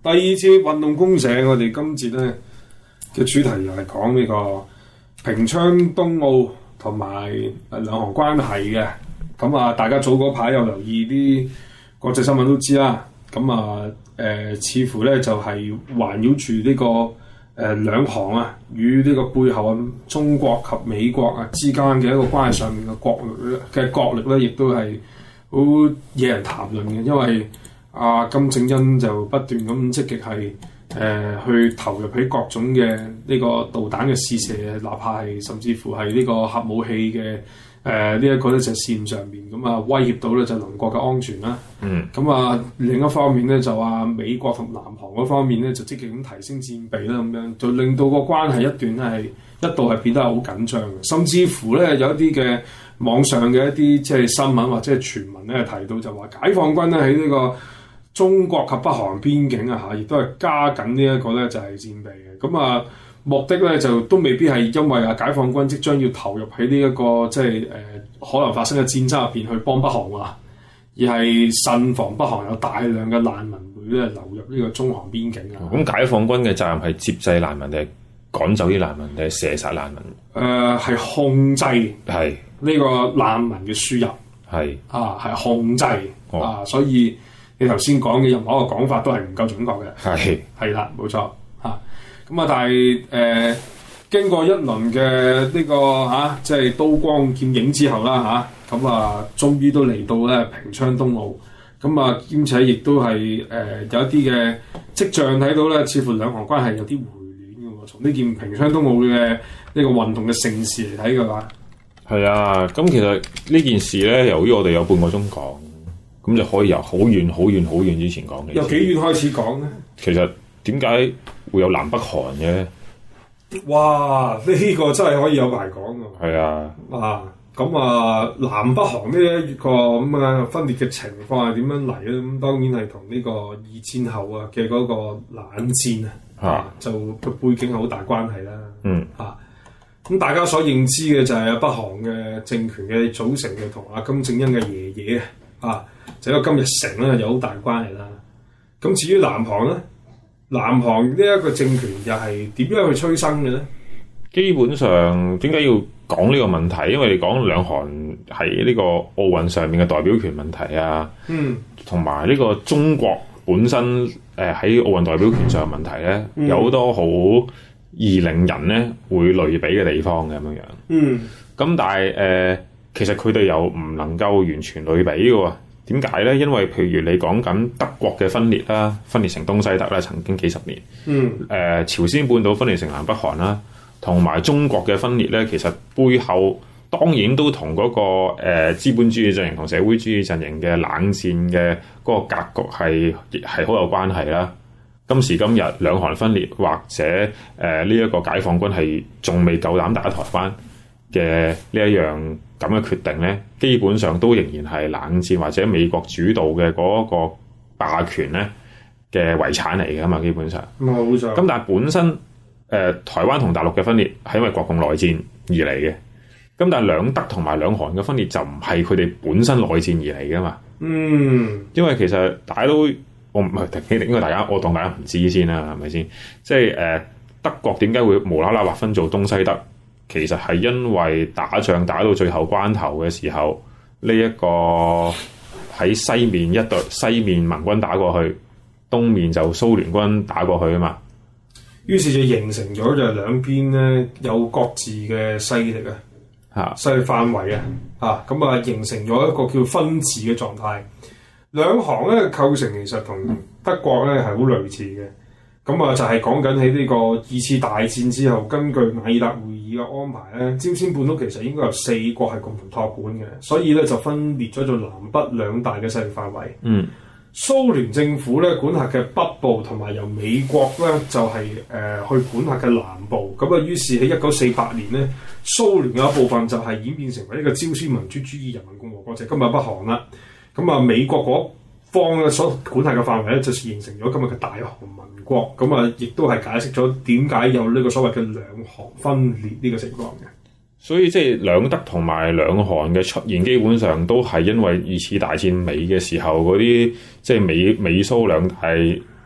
第二次運動公社，我哋今節咧嘅主題又係講呢個平昌冬奧同埋兩韓關係嘅。咁啊，大家早嗰排有留意啲國際新聞都知啦。咁啊，似乎咧就係環繞住呢個兩韓啊，與呢個背後啊中國及美國啊之間嘅一個關係上面嘅角力咧，亦都係好惹人談論嘅，因為金正恩就不斷咁積極係去投入喺各種嘅呢個導彈嘅試射，哪怕係甚至乎係呢個核武器嘅呢一個咧就線上面咁啊，威脅到咧就鄰國嘅安全啦。咁啊另一方面咧就話美國同南韓嗰方面咧就積極咁提升戰備啦，咁樣就令到個關係一度係變得好緊張嘅，甚至乎咧有一啲嘅網上嘅一啲即係新聞或者係傳聞咧提到就話解放軍咧喺呢個中國及北韓邊境啊嚇，亦都係加緊呢一個咧就係戰備嘅。咁啊目的咧就都未必係因為解放軍即將要投入喺呢一個即係可能發生嘅戰爭入邊去幫北韓啊，而係慎防北韓有大量嘅難民會咧流入呢個中韓邊境啊。 咁解放軍嘅責任係接濟難民定係趕走啲難民定係射殺難民？ 係控制係呢個難民嘅輸入係控制所以你頭先講嘅任何一個講法都係唔夠準確嘅。係啦，冇錯嚇。咁但係經過一輪嘅呢個即係刀光劍影之後啦嚇，咁終於都嚟到咧平昌冬奧。咁兼且亦都係有一啲嘅跡象睇到咧，似乎兩韓關係有啲回暖嘅喎。從呢件平昌冬奧嘅呢個運動嘅盛事嚟睇嘅話， 係啊。咁其實呢件事咧，由於我哋有半個鐘講。咁就可以由好遠好遠好遠之前講嘅。 由幾遠開始講咧？ 其實點解會有南北韓嘅？ 哇！呢個真係可以有排講㗎。 係啊。 南北韓呢一個咁嘅分裂嘅情況係點樣嚟咧？咁當然係同呢個二戰後嘅嗰個冷戰就個背景係好大關係啦。咁大家所認知嘅就係北韓嘅政權嘅組成嘅同金正恩嘅爺爺就係個金日成咧有好大關係啦。咁至於南韓咧，南韓呢一個政權又係點樣去催生嘅咧？ 基本上點解要講呢個問題？因為你講兩韓喺呢個奧運上面嘅代表權問題啊，同埋呢個中國本身喺奧運代表權上嘅問題咧，有好多好易令人咧會類比嘅地方嘅咁樣。咁但係其實佢哋又唔能夠完全類比嘅喎。點解咧？因為譬如你講緊德國嘅分裂啦，分裂成東西德啦，曾經幾十年。朝鮮半島分裂成南北韓啦，同埋中國嘅分裂咧，其實背後當然都同嗰個資本主義陣營同社會主義陣營嘅冷戰嘅嗰個格局係好有關係啦。今時今日兩韓分裂或者呢一個解放軍係仲未夠膽打台灣嘅呢一樣咁嘅決定咧，基本上都仍然係冷戰或者美國主導嘅嗰個霸權咧嘅遺產嚟㗎嘛，基本上。 冇錯。咁但係本身台灣同大陸嘅分裂係因為國共內戰而嚟嘅，咁但係兩德同埋兩韓嘅分裂就唔係佢哋本身內戰而嚟㗎嘛。因為其實大家都我唔係應該我當大家唔知先啦，係咪先？即係德國點解會無啦啦劃分做東西德？其實係因為打仗打到最後關頭嘅時候，呢一個喺西面盟軍打過去，東面就蘇聯軍打過去啊嘛。 於是就形成咗就係兩邊咧有各自嘅勢力勢力範圍咁形成咗一個叫分治嘅狀態。兩韓咧構成其實同德國咧係好類似嘅。就係講緊喺呢個二次大戰之後，根據雅爾達會議嘅安排咧，朝鮮半島其實應該有4國係共同託管嘅，所以咧就分裂咗做南北兩大嘅勢力範圍。蘇聯政府咧管轄嘅北部，同埋由美國咧就係去管轄嘅南部。於是喺1948年咧，蘇聯嘅一部分就係演變成為呢個朝鮮民主主義人民共和國，就係今日北韓啦。美國嗰方嘅所管轄嘅範圍咧，就形成咗今日嘅大韓民國。亦都係解釋咗點解有呢個所謂嘅兩韓分裂呢個情況嘅。 所以即係兩德同埋兩韓嘅出現，基本上都係因為二次大戰尾嘅時候嗰啲即係美蘇兩大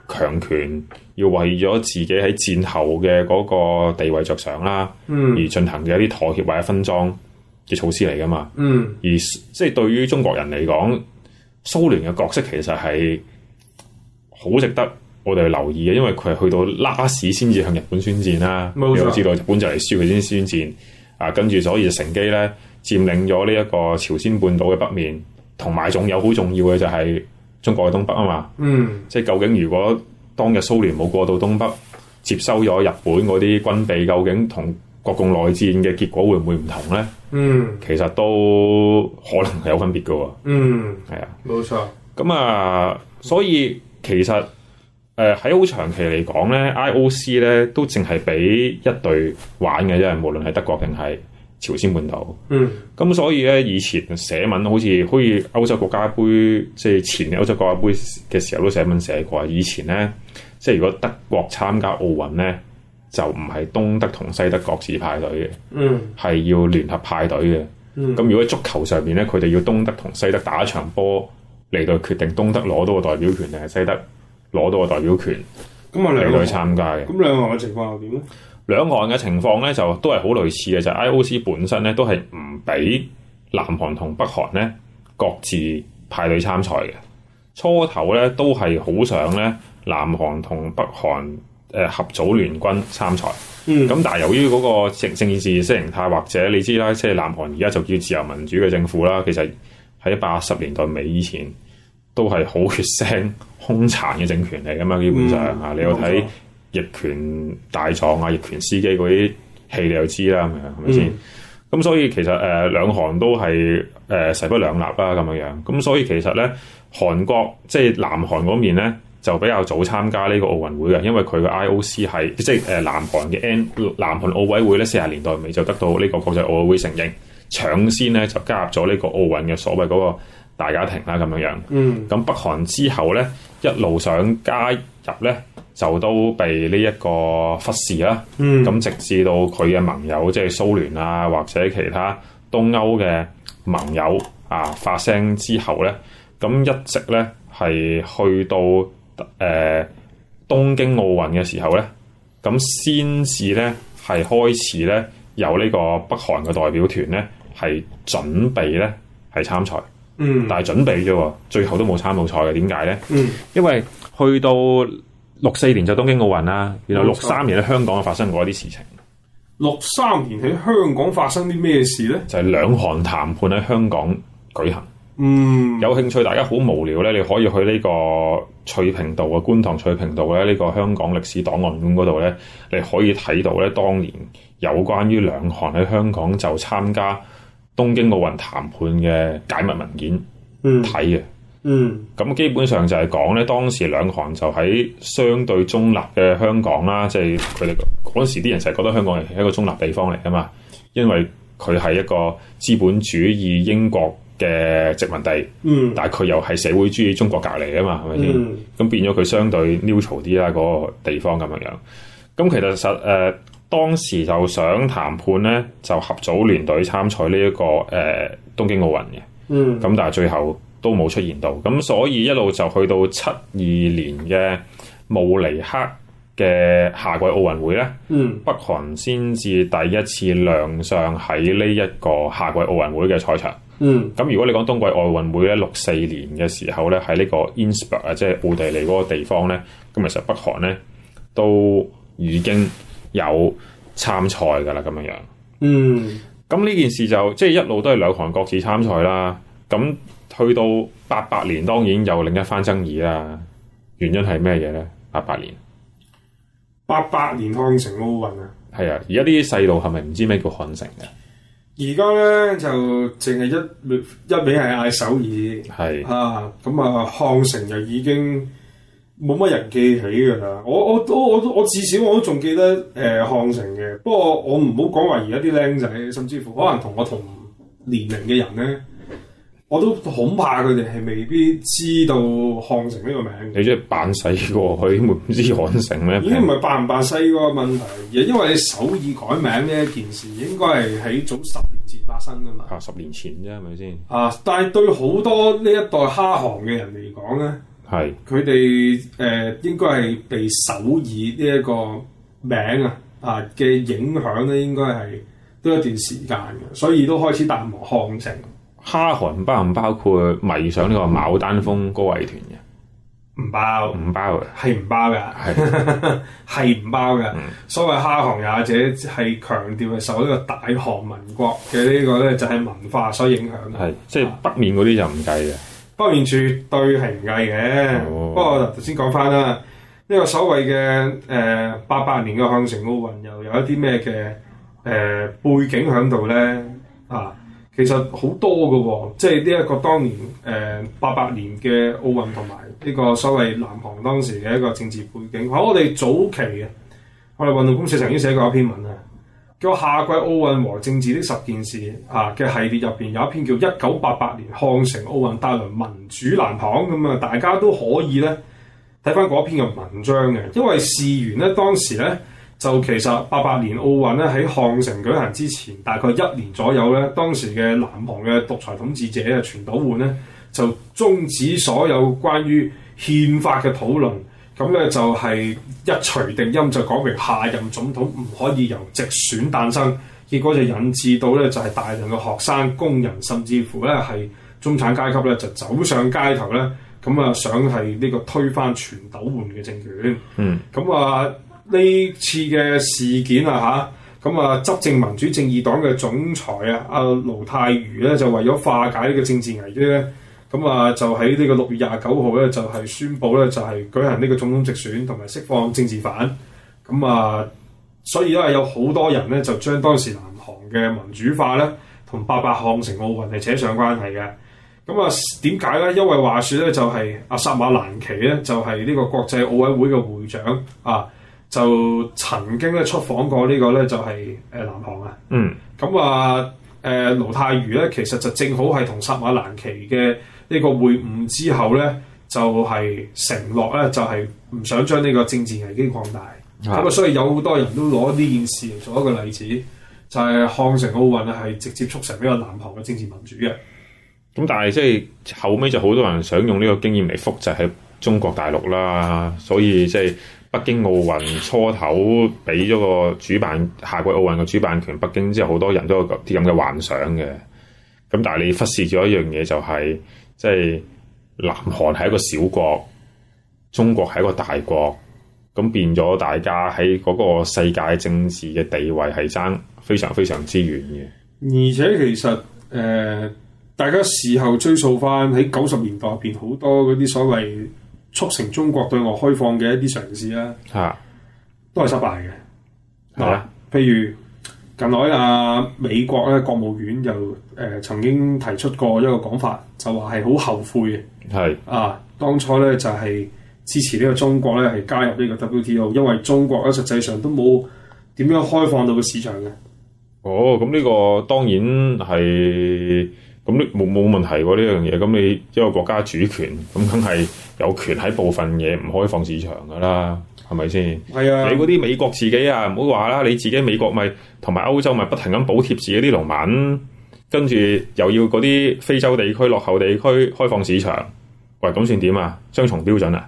強權，要為咗自己喺戰後嘅嗰個地位着想啦，而進行嘅一啲妥協或者分贓嘅措施嚟噶嘛。而即係對於中國人嚟講，蘇聯嘅角色其實係好值得我哋去留意嘅，因為佢係去到拉屎先至向日本宣戰啦。你都知道日本就嚟輸佢先宣戰啊，跟住所以就乘機咧佔領咗呢一個朝鮮半島嘅北面，同埋仲有好重要嘅就係中國嘅東北啊嘛。即係究竟如果當日蘇聯冇過到東北，接收咗日本嗰啲軍備，究竟同國共內戰嘅結果會唔會唔同咧？其實都可能係有分別嘅喎。係啊， 冇錯。 咁啊，所以其實喺好長期嚟講咧 ，IOC 咧都淨係俾一隊玩嘅啫，無論係德國定係朝鮮半島。咁所以咧，以前寫文好似歐洲國家杯，即係前歐洲國家杯嘅時候都寫文寫過。以前咧，即係如果德國參加奧運咧，就唔係東德同西德各自派隊嘅，係要聯合派隊嘅。咁如果足球上面咧，佢哋要東德同西德打一場波嚟到決定東德攞到個代表權定係西德攞到個代表權，嚟到去參加嘅。 咁兩岸嘅情況又點咧？ 兩岸嘅情況咧就都係好類似嘅，就係 IOC 本身咧都係唔俾南韓同北韓咧各自派隊參賽嘅。初頭咧都係好想咧南韓同北韓合組聯軍參賽。咁但係由於嗰個政治意識形態，或者你知啦，即係南韓而家就叫自由民主嘅政府啦，其實喺80年代尾以前都係好血腥兇殘嘅政權嚟噶嘛，基本上你有睇逆權大狀啊、逆權司機嗰啲戲，你就知啦，係咪先？咁所以其實兩韓都係勢不兩立啦咁樣。咁所以其實咧，韓國即係南韓嗰面咧就比較早參加呢個奧運會嘅，因為佢嘅 IOC 係即係南韓嘅南韓奧委會咧，40年代尾就得到呢個國際奧委會承認，搶先咧就加入咗呢個奧運嘅所謂嗰個大家庭啦咁樣。咁北韓之後咧一路想加入咧，就都被呢一個忽視啦。咁直至到佢嘅盟友即係蘇聯啊，或者其他東歐嘅盟友發聲之後咧，咁一直咧係去到東京奧運嘅時候咧，咁先至咧係開始咧有呢個北韓嘅代表團咧係準備咧係參賽。但係準備啫喎，最後都冇參到賽嘅。點解咧？因為去到64年就東京奧運啦，然後63年喺香港發生過一啲事情。 63年喺香港發生啲咩事咧？ 就係兩韓談判喺香港舉行。有興趣大家好無聊咧，你可以去呢個翠屏道嘅觀塘翠屏道咧，呢個香港歷史檔案館嗰度咧，你可以睇到咧當年有關於兩韓喺香港就參加東京奧運談判嘅解密文件睇嘅。咁基本上就係講咧，當時兩韓就喺相對中立嘅香港啦，即係佢哋嗰時啲人就係覺得香港係一個中立地方嚟㗎嘛，因為佢係一個資本主義英國嘅殖民地，但係佢又係社會主義中國隔離啊嘛，係咪先？咁變咗佢相對 neutral 啲啦，嗰個地方咁樣。咁其實當時就想談判咧，就合組聯隊參賽呢一個東京奧運嘅。咁但係最後都冇出現到。咁所以一路就去到72年嘅慕尼黑嘅夏季奧運會咧，北韓先至第一次亮相喺呢一個夏季奧運會嘅賽場。咁如果你講冬季奧運會咧，64年嘅時候咧，喺呢個 Innsbruck 啊，即係奧地利嗰個地方咧，咁其實北韓咧都已經有參賽㗎啦，咁樣。咁呢件事就即係一路都係兩韓各自參賽啦。咁去到88年，當然有另一番爭議啦。原因係咩嘢咧？88 年漢城奧運啊。係啊，而家啲細路係咪唔知咩叫漢城嘅？ 而家咧就淨係一味係嗌首爾。係咁漢城就已經冇乜人記起㗎啦。我至少我都仲記得漢城嘅。不過我唔好講話而家啲僆仔，甚至乎可能同我同年齡嘅人咧，我都恐怕佢哋係未必知道漢城呢個名。 你即係扮細個，佢點會唔知漢城咩？ 已經唔係扮唔扮細個問題，而係因為你首爾改名呢一件事，應該係喺早10年前發生㗎嘛。 10年前啫，係咪先？ 但係對好多呢一代哈韓嘅人嚟講咧， 係佢哋應該係被首爾呢一個名嘅影響咧，應該係都一段時間嘅，所以都開始淡忘漢城。 哈韓包唔包括迷上呢個牡丹峰歌藝團嘅？ 唔包， 唔包嘅， 係唔包嘅，係唔包嘅。所謂哈韓也者係強調係受呢個大韓民國嘅呢個咧，就係文化所影響嘅。 係即係北面嗰啲就唔計嘅， 北面絕對係唔計嘅。不過我頭先講翻啦，呢個所謂嘅88年嘅漢城奧運又有一啲咩嘅背景喺度咧啊？其實好多嘅喎，即係呢一個當年88年嘅奧運同埋呢個所謂南韓當時嘅一個政治背景。喺我哋早期嘅，我哋運動公社曾經寫過一篇文啊，叫《夏季奧運和政治的10件事》嘅系列入邊有一篇叫《1988年漢城奧運帶來民主南韓》咁啊，大家都可以咧睇翻嗰篇嘅文章嘅，因為事緣咧當時咧。就其實88年奧運咧喺漢城舉行之前，大概1年左右咧，當時嘅南韓嘅獨裁統治者啊全斗煥咧就終止所有關於憲法嘅討論，咁咧就係一錘定音就講明下任總統唔可以由直選誕生，結果就引致到咧就係大量嘅學生、工人，甚至乎咧係中產階級咧就走上街頭咧，咁啊想係呢個推翻全斗煥嘅政權。咁啊。呢次嘅事件咁執政民主正義黨嘅總裁阿盧泰愚咧就為咗化解呢個政治危機咧，咁就喺呢個6月29號咧就係宣布咧就係舉行呢個總統直選同埋釋放政治犯，所以咧有好多人咧就將當時南韓嘅民主化咧同88漢城奧運係扯上關係嘅。點解咧？因為話說咧就係阿薩馬蘭奇咧就係呢個國際奧委會嘅會長就曾經咧出訪過呢個咧就係南韓啊。盧泰愚咧其實就正好係同薩馬蘭奇嘅呢個會晤之後咧，就係承諾咧就係唔想將呢個政治危機擴大。所以有好多人都攞呢件事嚟做一個例子，就係漢城奧運係直接促成呢個南韓嘅政治民主嘅。 咁但係即係後尾就好多人想用呢個經驗嚟複製喺中國大陸啦，所以即係。北京奧運初頭俾咗個主辦夏季奧運嘅主辦權北京之後，好多人都有啲咁嘅幻想嘅。咁但係你忽視咗一樣嘢，就係即係南韓係一個小國，中國係一個大國，咁變咗大家喺嗰個世界政治嘅地位係爭非常非常之遠嘅。 而且其實大家事後追溯翻喺90年代入邊好多嗰啲所謂促成中國對外開放嘅一啲嘗試啦，都係失敗嘅。譬如近來美國咧國務院又曾經提出過一個講法，就話係好後悔嘅。當初咧就係支持呢個中國咧係加入呢個 WTO， 因為中國咧實際上都冇點樣開放到個市場嘅。 咁呢個當然係。咁你冇問題喎呢樣嘢，咁你一個國家主權，咁梗係有權喺部分嘢唔開放市場噶啦，係咪先？係啊！你嗰啲美國自己唔好話啦，你自己美國咪同埋歐洲咪不停咁補貼自己啲農民，跟住又要嗰啲非洲地區落後地區開放市場，喂咁算點啊？雙重標準啊！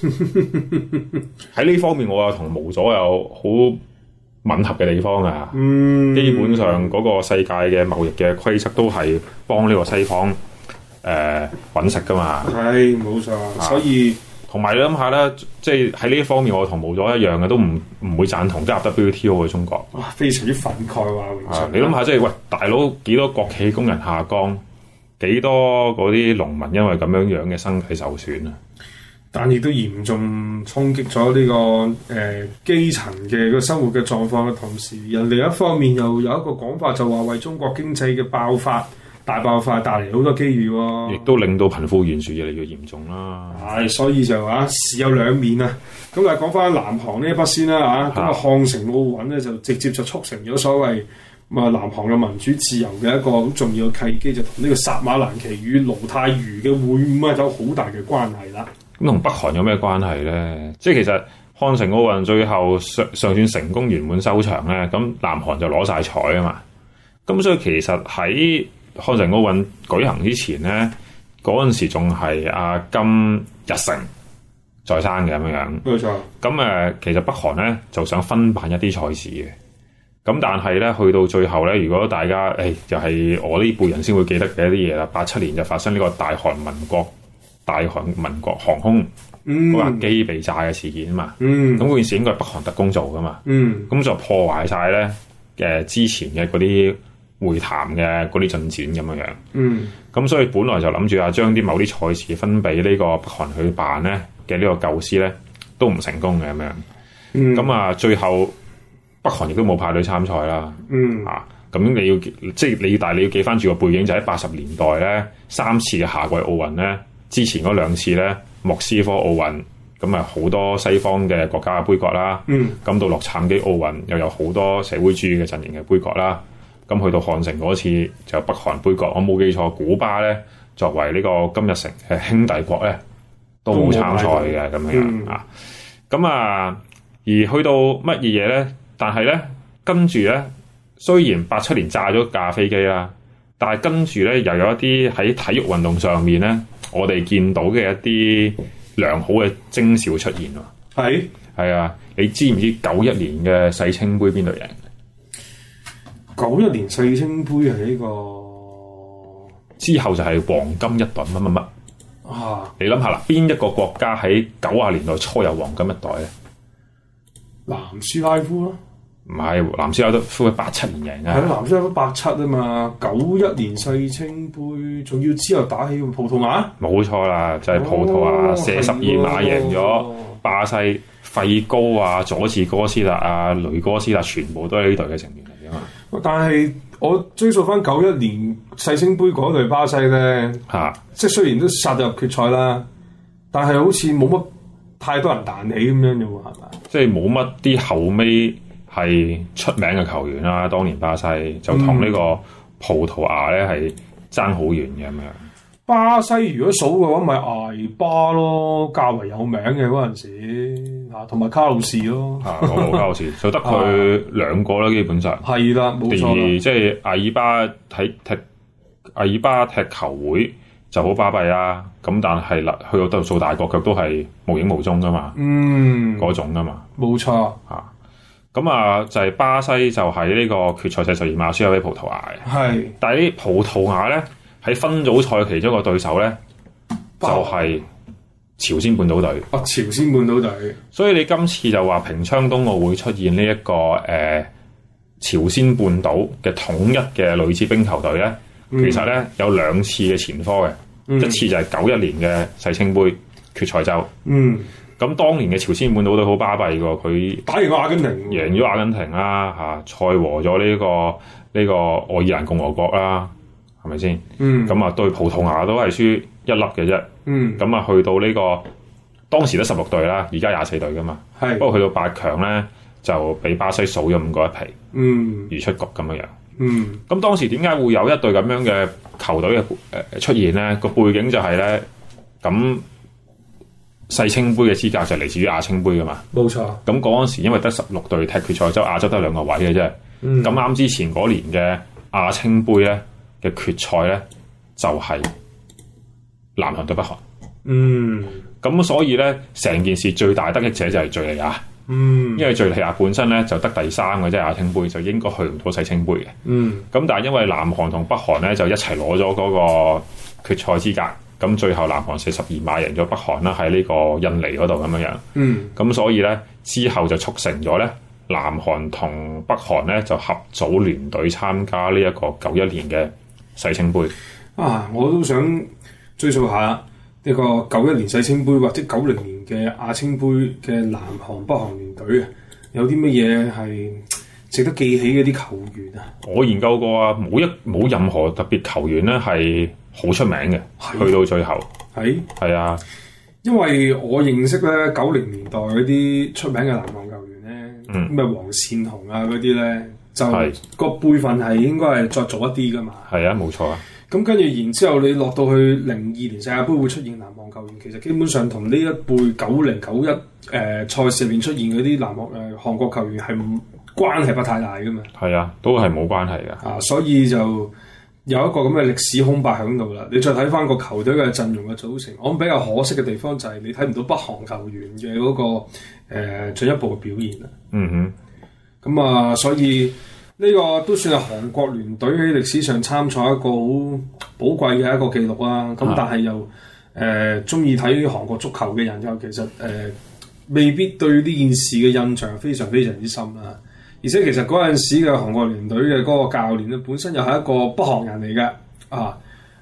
喺呢方面我又同毛左有好吻合嘅地方啊，基本上嗰個世界嘅貿易嘅規則都係幫呢個西方揾食噶嘛。 係冇錯，所以同埋你諗下咧，即係喺呢一方面我同毛咗一樣嘅，都唔會贊同加入 WTO 嘅中國。 哇，非常之憤慨話你諗下，即係喂大佬幾多國企工人下崗，幾多嗰啲農民因為咁樣樣嘅生計受損啊！ 但亦都嚴重衝擊咗呢個基層嘅個生活嘅狀況嘅同時，另一方面又有一個講法就話為中國經濟嘅大爆發帶嚟好多機遇喎， 亦都令到貧富懸殊越嚟越嚴重啦。 所以就話事有兩面啊。咁講翻南韓呢一筆先啦嚇，咁漢城奧運咧就直接就促成咗所謂南韓嘅民主自由嘅一個好重要嘅契機，就同呢個薩馬蘭奇與盧泰愚嘅會晤有好大嘅關係啦。 咁同北韓有咩關係咧？即係其實漢城奧運最後尚算成功圓滿收場咧，咁南韓就攞晒彩啊嘛。咁所以其實喺漢城奧運舉行之前咧，嗰陣時仲係阿金日成在生嘅咁樣。 冇錯。 咁其實北韓咧就想分辦一啲賽事嘅。咁但係咧，去到最後咧，如果大家就係我呢輩人先會記得嘅一啲嘢啦。87年就發生呢個大韓民國航空嗰架機被炸嘅事件啊嘛。咁嗰件事應該係北韓特工做噶嘛。咁就破壞晒咧之前嘅嗰啲會談嘅嗰啲進展咁樣。咁所以本來就諗住將啲某啲賽事分俾呢個北韓去辦咧嘅呢個構思咧，都唔成功嘅咁樣。咁最後北韓亦都冇派隊參賽啦。咁但係你要記翻住個背景，就喺80年代咧3次嘅夏季奧運咧，之前嗰2次咧莫斯科奧運，咁好多西方嘅國家嘅杯葛啦。咁到洛杉磯奧運又有好多社會主義嘅陣營嘅杯葛啦。咁去到漢城嗰次就北韓杯葛，我冇記錯，古巴咧作為呢個金日成嘅兄弟國咧都冇參賽嘅咁樣啊。咁而去到乜嘢咧？但係咧，跟住咧，雖然87年炸咗架飛機啦，但係跟住咧又有一啲喺體育運動上面咧，我哋見到嘅一啲良好嘅徵兆出現喎。係啊，你知唔知91年嘅世青杯邊度贏 ？91年世青杯係呢個之後就係黃金一代乜乜乜你諗下啦，邊一個國家喺90年代初有黃金一代咧？ 南斯拉夫咯。 唔係，南斯拉夫係87年贏嘅。 係南斯拉夫87啊嘛，91年世青杯，仲要之後打起葡萄牙。 冇錯啦，就係葡萄牙射12碼贏咗巴西，費高啊、佐治哥斯達啊、雷哥斯達全部都係呢隊嘅成員嚟㗎嘛。 但係我追溯翻91年世青杯嗰隊巴西咧，即係雖然都殺入決賽啦，但係好似冇乜太多人彈起咁樣啫喎，係嘛？ 即係冇乜啲後尾係出名嘅球員啦。當年巴西就同呢個葡萄牙咧係爭好遠嘅咁樣。 巴西如果數嘅話，咪艾巴咯，較為有名嘅嗰陣時嚇，同埋卡路士咯。 卡路士就得佢2個啦，基本上係啦，冇錯。 即係阿爾巴踢球會就好巴閉啦。咁但係去到做大國腳都係無影無蹤噶嘛。嗰種噶嘛。冇錯。咁就係巴西就喺呢個決賽射12碼輸咗俾葡萄牙嘅。係。但係啲葡萄牙咧喺分組賽其中一個對手咧就係朝鮮半島隊。朝鮮半島隊。所以你今次就話平昌冬奧會出現呢一個朝鮮半島嘅統一嘅女子冰球隊咧，其實咧有2次嘅前科嘅。一次就係91年嘅世青杯決賽周。咁當年嘅朝鮮半島隊好巴閉㗎，佢打贏咗阿根廷，贏咗阿根廷啦賽和咗呢個愛爾蘭共和國啦，係咪先？咁對葡萄牙都係輸1粒嘅啫。咁去到呢個當時得16隊啦，而家24隊㗎嘛。不過去到8強咧就俾巴西數咗5個一皮，而出局咁樣。咁當時點解會有一隊咁樣嘅球隊嘅出現咧？個背景就係咧，咁世青杯嘅資格就嚟自於亞青杯噶嘛。冇錯。咁嗰陣時因為得16隊踢決賽周，亞洲得2個位嘅啫。咁啱之前嗰年嘅亞青杯咧嘅決賽咧就係南韓對北韓。咁所以咧成件事最大得益者就係敍利亞。因為敍利亞本身咧就得第3嘅啫，亞青杯就應該去唔到世青杯嘅。咁但係因為南韓同北韓咧就一齊攞咗嗰個決賽資格，咁最後南韓射12碼贏咗北韓啦，喺呢個印尼嗰度咁樣樣。咁所以咧之後就促成咗咧南韓同北韓咧就合組聯隊參加呢一個91年嘅世青杯。我都想追溯下呢個91年世青杯或者90年嘅亞青杯嘅南韓北韓聯隊啊，有啲乜嘢係值得記起嘅啲球員啊？我研究過啊，冇任何特別球員咧係好出名嘅，去到最後係啊，因為我認識咧90年代嗰啲出名嘅南韓球員咧，咩黃善雄啊嗰啲咧，就個輩分係應該係再早一啲噶嘛。係啊，冇錯啊。咁跟住然之後，你落到去02年世界盃會出現南韓球員，其實基本上同呢一輩90、91賽事入邊出現嗰啲韓國球員係關係不太大噶嘛。係啊，都係冇關係噶。所以就有一個咁嘅歷史空白喺度啦。你再睇翻個球隊嘅陣容嘅組成，我諗比較可惜嘅地方就係你睇唔到北韓球員嘅嗰個進一步嘅表現啊。 嗯哼。咁啊，所以呢個都算係韓國聯隊喺歷史上參賽一個好寶貴嘅一個記錄啦。咁但係又中意睇韓國足球嘅人又其實未必對呢件事嘅印象非常非常之深啦。而且其實嗰陣時嘅韓國聯隊嘅嗰個教練咧，本身又係一個北韓人嚟嘅啊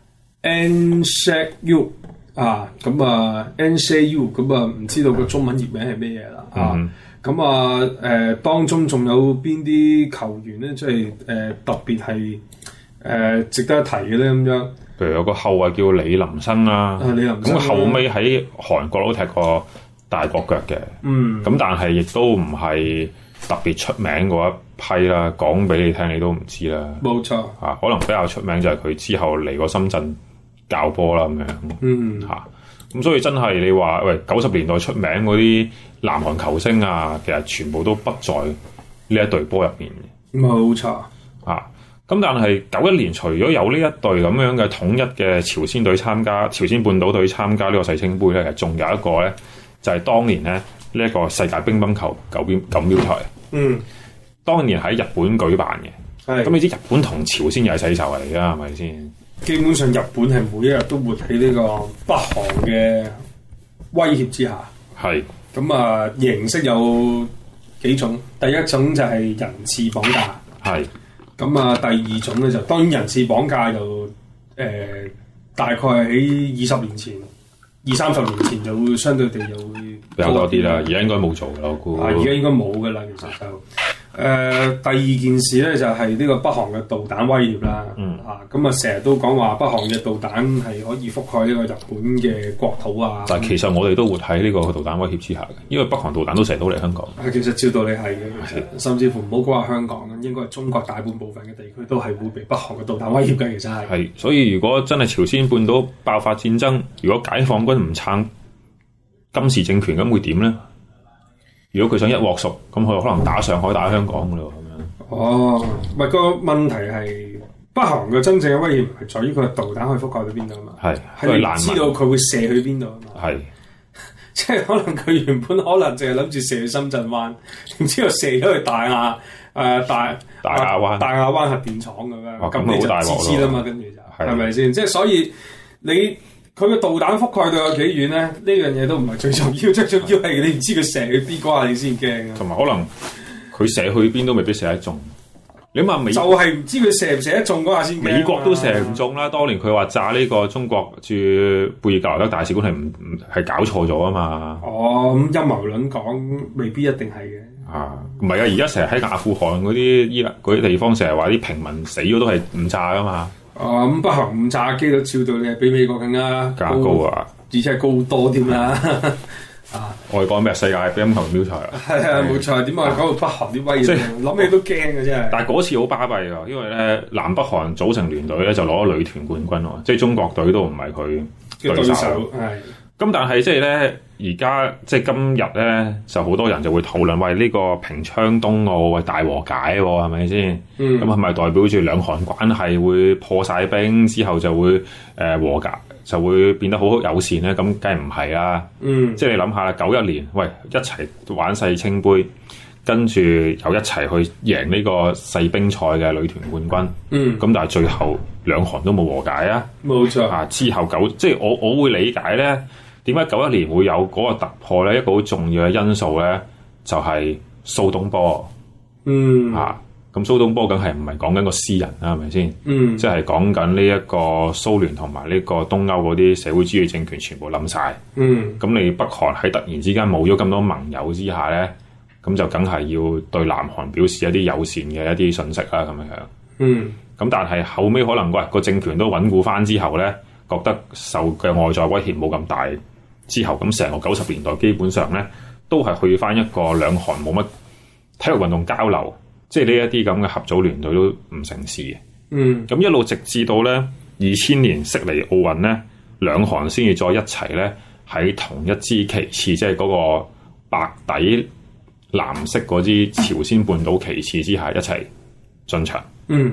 ，An Shek-yu 啊，咁啊 An Shek-yu 咁啊，唔知道個中文譯名係咩嘢啦啊。咁啊當中仲有邊啲球員咧，即係特別係值得一提嘅咧咁樣。 譬如有個後衞叫李林生啦，咁後尾喺韓國都踢過大國腳嘅，咁但係亦都唔係特別出名嗰一批啦。講俾你聽，你都唔知啦。 冇錯啊，可能比較出名就係佢之後嚟過深圳教波啦咁樣。咁所以真係你話喂90年代出名嗰啲南韓球星啊，其實全部都不在呢一隊波入邊嘅。 冇錯啊。咁但係91年除咗有呢一隊咁樣嘅統一嘅朝鮮隊參加，朝鮮半島隊參加呢個世青杯咧，仲有一個咧就係當年咧呢一個世界乒乓球錦標賽。當年喺日本舉辦嘅。咁你知日本同朝鮮又係世仇嚟㗎，係咪先？ 基本上日本係每一日都活喺呢個北韓嘅威脅之下。係。咁啊，形式有幾種，第一種就係人質綁架。係。咁啊，第二種咧就當然人質綁架就大概喺20年前、20-30年前就會相對地就會比較多啲啦。而家應該冇做㗎啦，我估。 而家應該冇㗎啦，其實就。第二件事咧就係呢個北韓嘅導彈威脅啦。咁啊成日都講話北韓嘅導彈係可以覆蓋呢個日本嘅國土啊。但係其實我哋都活喺呢個導彈威脅之下嘅，因為北韓導彈都射到嚟香港。 其實照道理係嘅，其實甚至乎唔好講話香港，應該係中國大半部分嘅地區都係會被北韓嘅導彈威脅嘅。其實係。 係，所以如果真係朝鮮半島爆發戰爭，如果解放軍唔撐金氏政權，咁會點咧？如果佢想一鑊熟，咁佢可能打上海、打香港噶咯咁樣。 哦，唔係個問題係北韓嘅真正嘅威脅唔係在於佢嘅導彈可以覆蓋到邊度啊嘛。係你知道佢會射去邊度啊嘛。係，即係可能佢原本可能淨係諗住射去深圳灣，點知道射咗去大亞灣核電廠咁樣。咁你就知啦嘛，跟住就係咪先？即係所以你。佢嘅導彈覆蓋到有幾遠咧？呢樣嘢都唔係最重要，最重要係你唔知佢射去邊嗰下，你先驚啊！ 同埋可能佢射去邊都未必射得中。你話美就係唔知佢射唔射得中嗰下先驚。 美國都射唔中啦！當年佢話炸呢個中國駐貝爾格萊德大使館係搞錯咗啊嘛！ 哦，咁陰謀論講未必一定係嘅。 啊，唔係啊！而家成日喺阿富汗嗰啲伊拉嗰啲地方，成日話啲平民死咗都係誤炸噶嘛。咁北韓誤炸機率照到你係比美國更加高啊，而且係高好多添啦。我哋講咩世界乒乓球標賽啊？ 係啊，冇錯。點解講到北韓啲威？即係諗起都驚嘅真係。 但係嗰次好巴閉㗎，因為咧南北韓組成聯隊咧就攞咗女團冠軍喎，即係中國隊都唔係佢對手。係。咁但係即係咧，而家即係今日咧，就好多人就會討論喂呢個平昌冬奧喂大和解喎，係咪先？咁係咪代表住兩韓關係會破晒冰之後就會和解，就會變得好友善咧？咁梗係唔係啦？即係你諗下啦，91年喂一齊玩世青杯，跟住又一齊去贏呢個世乒賽嘅女團冠軍。咁但係最後兩韓都冇和解啊！ 冇錯啊！ 之後即係我會理解咧。點解91年會有嗰個突破咧？一個好重要嘅因素咧，就係蘇東坡。咁蘇東坡梗係唔係講緊個詩人啦，係咪先？即係講緊呢一個蘇聯同埋呢個東歐嗰啲社會主義政權全部冧晒。咁你北韓喺突然之間冇咗咁多盟友之下咧，咁就梗係要對南韓表示一啲友善嘅一啲信息啦，咁樣。咁但係後尾可能個政權都穩固翻之後咧，覺得受嘅外在威脅冇咁大。之後咁成個90年代基本上咧，都係去翻一個兩韓冇乜體育運動交流，即係呢一啲咁嘅合組聯隊都唔成事嘅。咁一路直至到咧2000年悉尼奧運咧，兩韓先至再一齊咧喺同一支旗幟，即係嗰個白底藍色嗰支朝鮮半島旗幟之下一齊進場。咁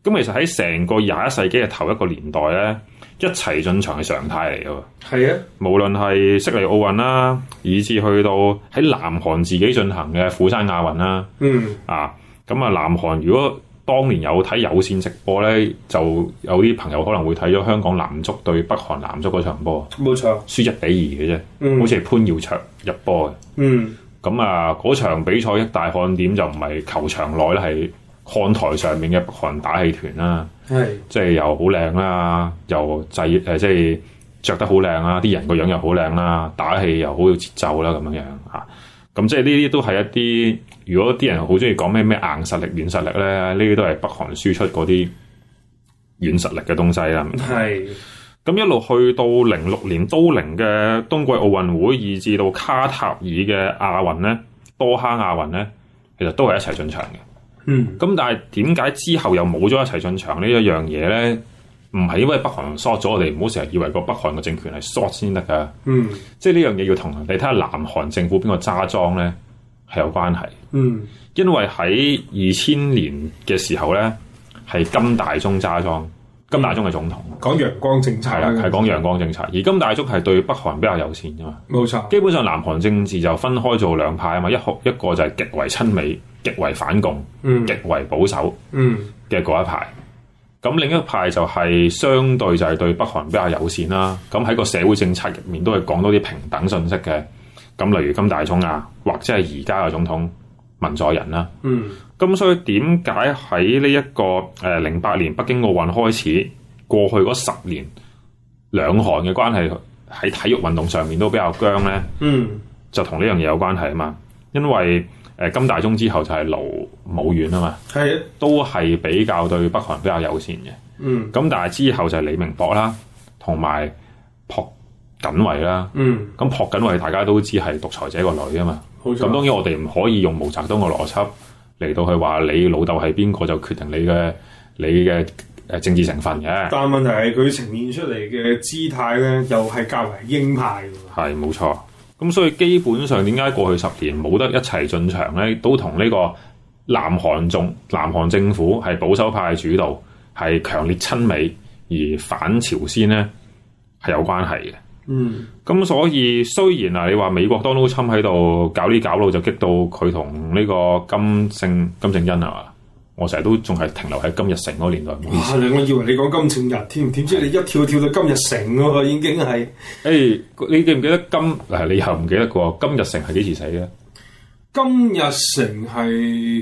咁其實喺成個21世紀嘅頭一個年代咧，一齊進場係常態嚟嘅喎。 係啊， 無論係悉尼奧運啦，以至去到喺南韓自己進行嘅釜山亞運啦。咁啊，南韓如果當年有睇有線直播咧，就有啲朋友可能會睇咗香港男足對北韓男足嗰場波。 冇錯， 輸1-2嘅啫，好似係潘耀卓入波嘅。咁啊，嗰場比賽一大看點就唔係球場內咧，係看台上面嘅北韓打氣團啦。即係又好靚啦，又即係着得好靚啦，啲人個樣又好靚啦，打氣又好有節奏啦，咁樣嚇。咁即係呢啲都係一啲，如果啲人好中意講咩硬實力、軟實力咧，呢啲都係北韓輸出嗰啲軟實力嘅東西啦。咁一路去到06年都靈嘅冬季奧運會，以至到卡塔爾嘅亞運咧，多哈亞運咧，其實都係一齊進場嘅。咁但係點解之後又冇咗一齊進場呢一樣嘢咧？唔係因為北韓縮咗，我哋唔好成日以為個北韓嘅政權係縮先得㗎。即係呢樣嘢要同你睇下南韓政府邊個揸莊咧係有關係。因為喺2000年嘅時候咧，係金大中揸莊，金大中係總統，講陽光政策係啦，係講陽光政策。而金大中係對北韓比較友善㗎嘛。冇錯，基本上南韓政治就分開做兩派啊嘛，一個就係極為親美、極為反共、極為保守嘅嗰一派。咁另一派就係相對就係對北韓比較友善啦。咁喺個社會政策入面都係講多啲平等信息嘅。咁例如金大中啊，或者係而家嘅總統文在寅啦。咁所以點解喺呢一個08年北京奧運開始過去嗰10年，兩韓嘅關係喺體育運動上面都比較僵咧？就同呢樣嘢有關係啊嘛。因為金大中之後就係盧武鉉啊嘛，都係比較對北韓比較友善嘅。咁但係之後就係李明博啦，同埋朴槿惠啦。咁朴槿惠大家都知係獨裁者個女啊嘛。咁當然我哋唔可以用毛澤東嘅邏輯嚟到去話你老豆係邊個就決定你嘅政治成分嘅。但係問題係佢呈現出嚟嘅姿態咧，又係較為鷹派嘅。係冇錯。咁所以基本上點解過去10年冇得一齊進場咧，都同呢個南韓政府係保守派主導，係強烈親美而反朝鮮咧係有關係嘅。咁所以雖然你話美國 Donald Trump 喺度搞呢搞路，就激到佢同呢個金正恩係嘛？我成日都仲係停留喺金日成嗰個年代。唔好意思，我以為你講金正日添，點知你一跳到金日成喎，已經係。你記唔記得你又唔記得過金日成係幾時死嘅？金日成係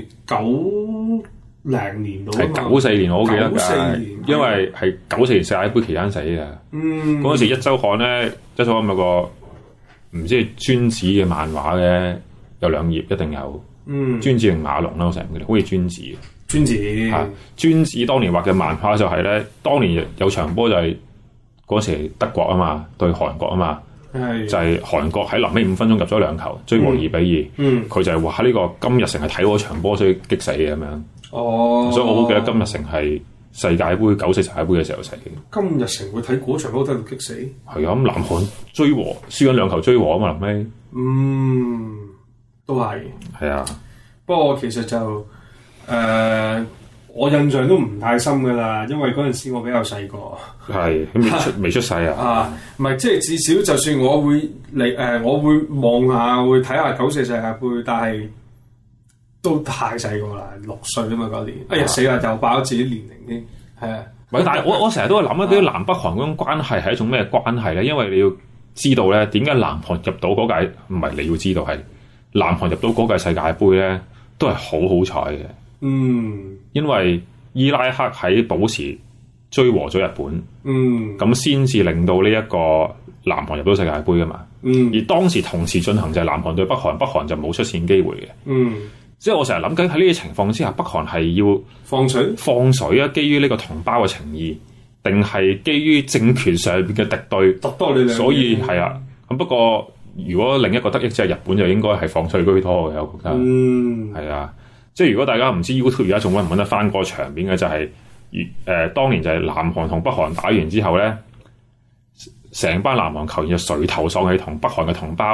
90年到，係94年，我好記得㗎，因為係94年世界盃期間死嘅。嗰陣時一週刊咧，有個唔知係尊子嘅漫畫嘅，有2頁一定有。尊子定馬龍啦，我成日唔記得，好似尊子。尊子當年畫嘅漫畫就係咧，當年有場波就係嗰時德國啊嘛對韓國啊嘛，就係韓國喺臨尾5分鐘入咗2球，追和2-2。佢就係話呢個金日成係睇嗰場波所以激死嘅咁樣。所以我好記得金日成係世界盃94世界盃嘅時候死嘅。金日成會睇嗰場波睇到激死？係啊，咁南韓追和輸緊2球追和啊嘛臨尾。都係。係啊，不過其實就我印象都唔太深噶啦，因為嗰陣時我比較細個。係未出世啊？唔係，即係至少就算我會我會望下，會睇下94世界盃，但係都太細個啦，6歲啊嘛嗰年。哎呀死啦，又爆咗自己年齡添。係啊，但係我成日都係諗啲南北韓嗰種關係係一種咩關係咧？因為你要知道咧，點解南韓入到嗰屆，唔係你要知道係南韓入到嗰屆世界盃咧，都係好彩嘅。因為伊拉克喺補時追和咗日本，咁先至令到呢一個南韓入到世界盃噶嘛。而當時同時進行就係南韓對北韓，北韓就冇出線機會嘅。即係我成日諗緊喺呢啲情況之下，北韓係要放水啊，基於呢個同胞嘅情義，定係基於政權上邊嘅敵對？所以係啊。咁不過如果另一個得益即係日本，就應該係放水居多嘅，我覺得。係啊。即係如果大家唔知 YouTube 而家仲揾唔揾得翻個場面嘅，就係當年就係南韓同北韓打完之後咧，成班南韓球員就垂頭喪氣同北韓嘅同胞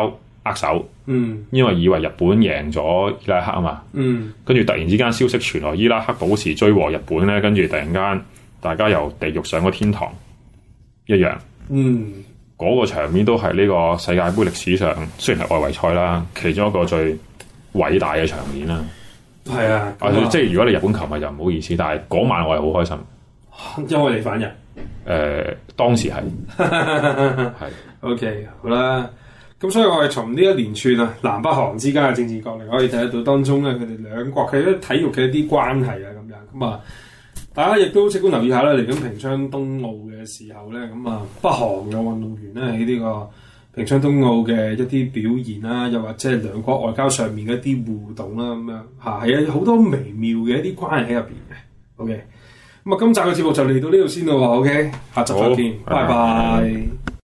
握手，因為以為日本贏咗伊拉克啊嘛，跟住突然之間消息傳來伊拉克保持追和日本咧，跟住突然間大家由地獄上咗天堂一樣，嗰個場面都係呢個世界盃歷史上雖然係外圍賽啦，其中一個最偉大嘅場面啦。 係啊， 即係如果你日本球迷就唔好意思，但係嗰晚我係好開心， 因為你反日。 當時係係 OK 好啦，咁所以我哋從呢一連串啊南北韓之間嘅政治角力可以睇得到當中咧佢哋兩國嘅一體育嘅一啲關係啊咁樣，咁啊大家亦都即管留意下啦，嚟緊平昌冬奧嘅時候咧，咁啊北韓嘅運動員咧喺呢個平昌冬奧嘅一啲表現啦，又或者係兩國外交上面嘅一啲互動啦，咁樣嚇係有好多微妙嘅一啲關係喺入邊嘅。OK，咁啊今集嘅節目就嚟到呢度先咯喎。OK，下集再見，拜拜。